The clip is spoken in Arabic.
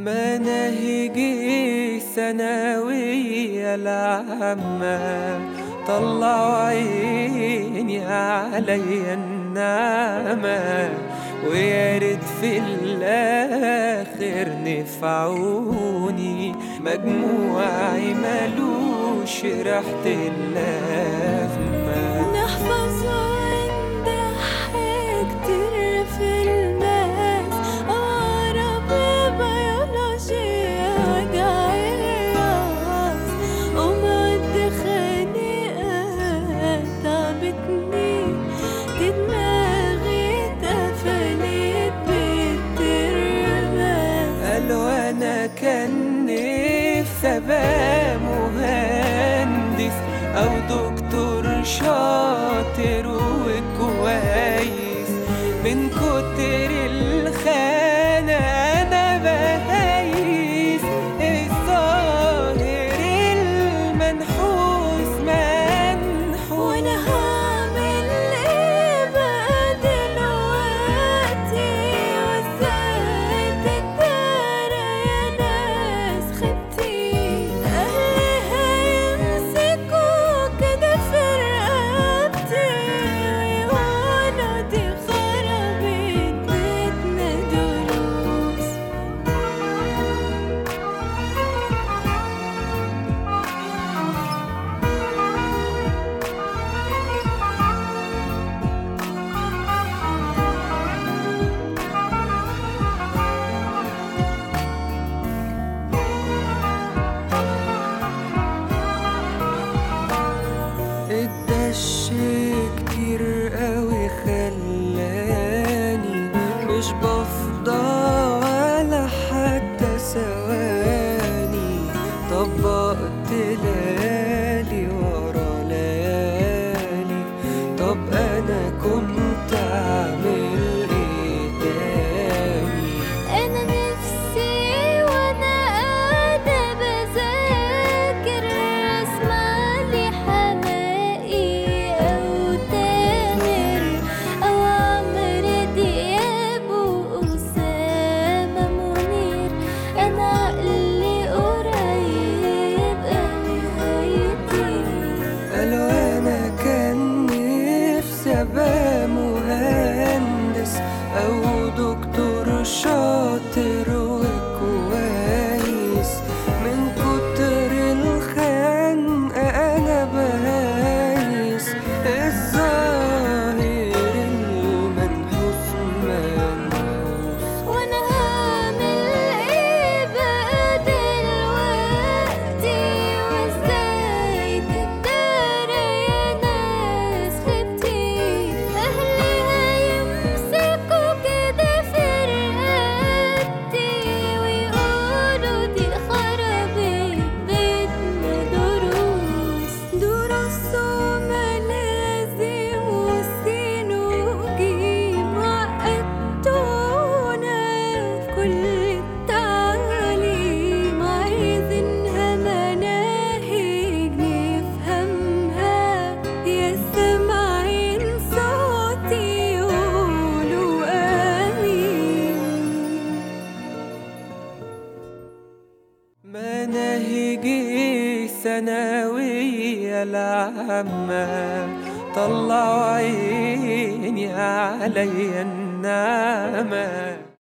مناهجي ثانوية العامة طلعوا عيني عليا النعمة، ويا ريت في الآخر نفعوني، مجموعي ملوش ريحة اللازمة. نحفظ ونضحك كتير في الماس، أقرب بيولوجيا وجع الراس، ومواد خانقة تعبتني، دي دماغي اتقفلت بالترماس. قالوا أنا كان نفسي أبقى مهندس أو دكتور شاطر وكويس، من كتر الخانة أنا بهيس، الظاهر المنحوس منحوس. وأنا هعمل إيه بقى دلوقتي، وإزاي تتدارى يا ناس خيبتي؟ أهلي هيمسكوا كده في رقبتي، ويقولوا دي خربت بيتنا دروس. الدش كتير قوي خلاني مش بفضى ولا حتى ثواني، طبقت ليالي ورا ليالي. طب انا كنت اعمل ايه تاني؟ أنا نفسي وأنا قاعدة بذاكر أسمعلي حماقي أو تامر أو عمرو دياب وأسامة منير. أنا عقلي قريب أوي هيطير. قالوا انا كان نفسي ابقى مهندس او دكتور شاطر وكويس، من كتر الخنقة انا بهيس، الظاهر المنحوس منحوس. وأنا هعمل إيه بقى دلوقتي، وإزاي تتدارى يا ناس خيبتي؟ أهلي هيمسكوا كده في رقبتي، ويقولوا دي خربت بيتنا دروس. دروس وملازم وسين وجيم، عقدتونا في كل التعليم، عايزينها مناهج نفهمها، يا سامعين صوتي قولوا آمين. مناهجي ثانوية العامة طلعوا عيني عليا النعمة.